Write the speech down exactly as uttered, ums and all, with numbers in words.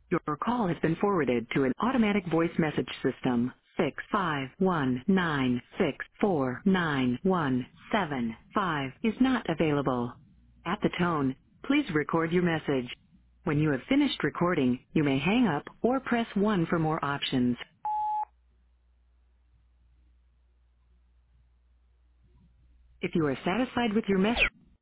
Your call has been forwarded to an automatic voice message system. Six five one nine six four nine one seven five is not available. At the tone, please record your message. When you have finished recording, you may hang up or press one for more options. If you are satisfied with your message,